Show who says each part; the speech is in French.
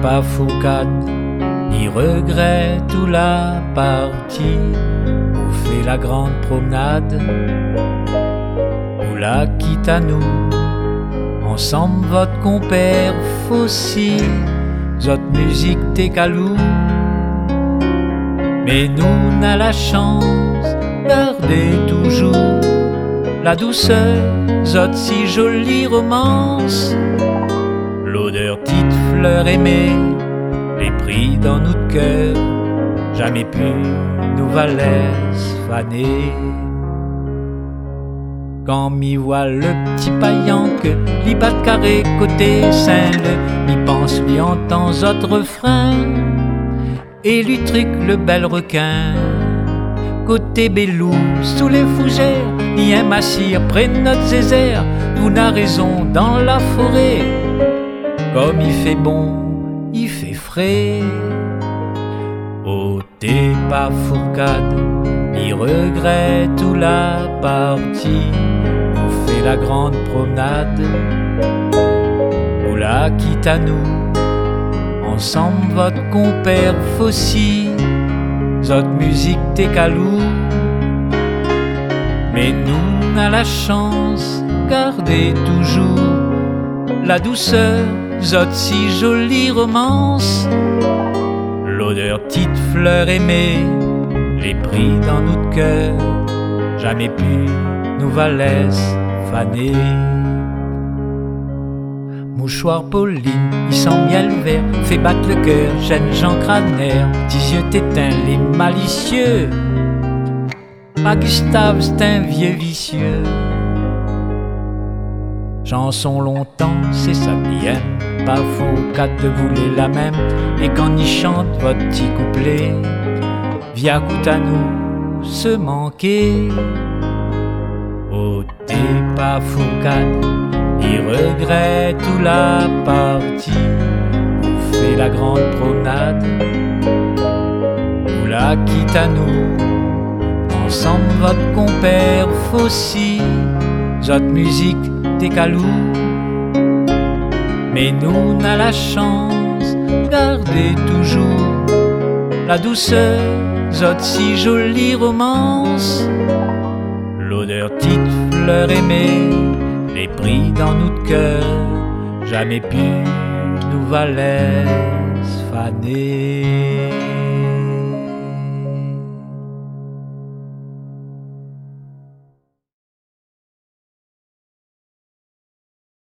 Speaker 1: pas foucade, ni regret tout la partie où fait la grande promenade, où la quitte à nous, ensemble votre compère Fossi, votre musique t'es calou. Mais nous n'a la chance, gardez toujours la douceur, zot si jolie romance, l'odeur petite fleur aimée, les prix dans notre cœur, jamais pu nous valaise faner. Quand m'y voit le petit paillant que l'y bat carré côté Saint-Le, m'y pense, lui entend zot refrain, et lui truc le bel requin. Côté Bélou, sous les fougères, y un massir près de notre zézère, vous n'a raison dans la forêt. Comme il fait bon, il fait frais. Oh, t'es pas fourcade, ni regret tout la partie, où fait la grande promenade, où la quitte à nous, ensemble votre compère Fossi, zot musique t'es calou. Mais nous n'a la chance, gardez toujours la douceur, zot si jolie romance, l'odeur petite fleur aimée, les prix dans notre cœur, jamais pu nous valaise faner. Mouchoir Pauline, il sent miel vert, fait battre le cœur, jeune Jean Cranaire, tes yeux t'éteints les malicieux, pas Gustave c'est un vieux vicieux. Chanson longtemps, c'est ça qui aime, pas faux quatre de vouler la même, et quand il chante votre petit couplet, via coûte à nous se manquer. Oh, t'es pas fou quatre, il regrette tout la partie, où fait la grande promenade, où la quitte à nous, ensemble votre compère Fossi, zot musique t'es calou. Mais nous n'a la chance, gardez toujours la douceur, zot si jolie romance, l'odeur petite fleur aimée, les prix dans notre cœur, jamais pu nous valaise faner.